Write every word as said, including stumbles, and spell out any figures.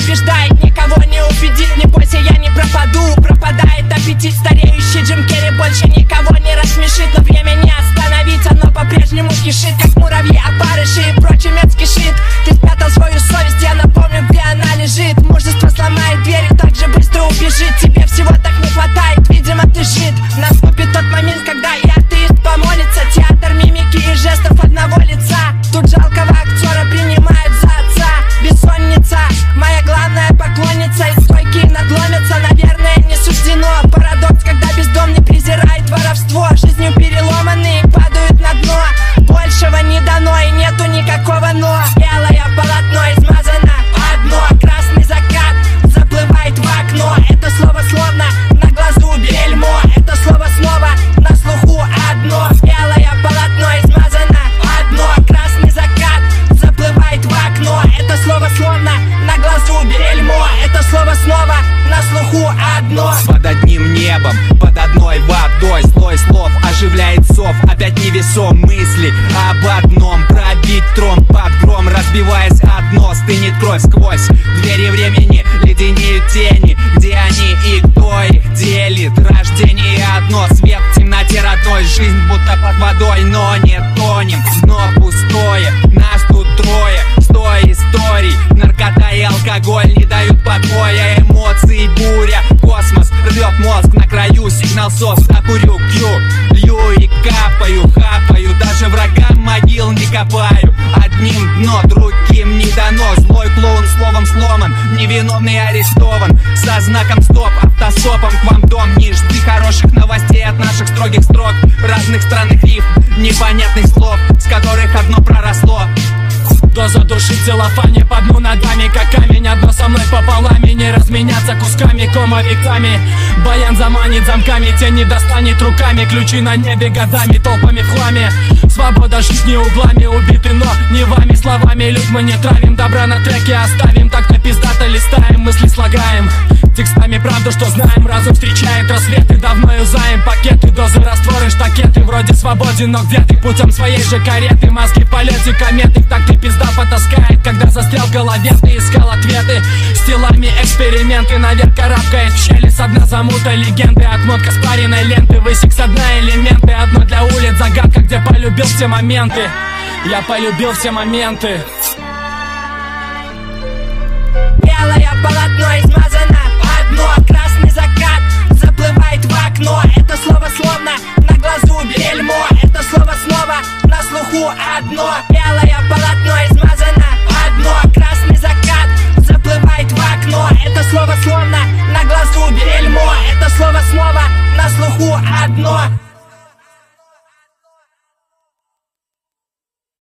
побеждает, никого не убедит. Не бойся, я не пропаду. Пропадает аппетит, стареющий Джим Керри больше никого не рассмешит. Но время не остановить, оно по-прежнему кишит, как муравьи, опарыши и прочий мецкий шит. Ты спрятал свою совесть, я напомню, где она лежит. Мужество сломает дверь и так же быстро убежит. Тебе всего так не хватает, видимо ты жид. Наступит тот момент, когда и атеист помолится. Театр мимики и жестов одного лица. Тут жалкого актера принимают за отца. Бессонница, моя главная поклонница. И стойкие надломятся, наверное, не суждено. Парадокс, когда бездомный презирает воровство. Жизнью переломанные падают на дно. Большего не дано и нету никакого но. Белое полотно измазано одно. Красный закат заплывает в окно. Это слово словно на глазу бельмо. Это слово снова на слуху одно. Белое полотно измазано одно. Красный закат заплывает в окно. Это слово словно на глазу бельмо. Это слово снова на слуху одно. Под одним небом, под одной водой. Слой слов оживляет сов. Опять невесом мысли об одном. Пробить тром под гром, разбиваясь одно. Стынет кровь сквозь двери времени. Леденеют тени, где они и кто их делит. Рождение одно, свет в темноте родной. Жизнь будто под водой, но не тонем. Дно пустое, нас тут трое. Сто историй, наркота и алкоголь не дают покоя. Эмоции буря, космос рвет мозг. На краю сигнал сос, закурю, кью. Лью и капаю, хапаю. Даже врагам могил не копаю. Одним дно, другим не дано. Злой клоун словом сломан, невиновный арестован. Со знаком стоп, автостопом к вам дом. Не жди хороших новостей от наших строгих строк. Разных странных рифм, непонятных слов, с которых одно проросло. Доза души в целлофане, по дну над вами, как камень. Одно со мной пополам, и не разменяться кусками, комовиками. Баян заманит замками, тень не достанет руками. Ключи на небе годами, толпами в хламе. Свобода жизни углами, убиты, но не вами. Словами люд мы не травим, добра на треке оставим. Так-то пиздато листаем, мысли слагаем. Текстами правду, что знаем, разум встречает рассветы. Давно юзаем пакеты, дозы, растворы, штакеты. Вроде свободен, но где ты? Путем своей же кареты. Мозги в полете кометы, так ты пизда потаскает. Когда застрял в голове, ты искал ответы. С телами эксперименты, наверх карабкает в щели. Со дна замута легенды, отмотка спаренной ленты. Высек со дна элементы, одно для улиц загадка, где полюбил все моменты. Я полюбил все моменты. Белое полотно измазано одно. Красный закат заплывает в окно. Это слово словно на глазу бельмо. Это слово снова на слуху одно.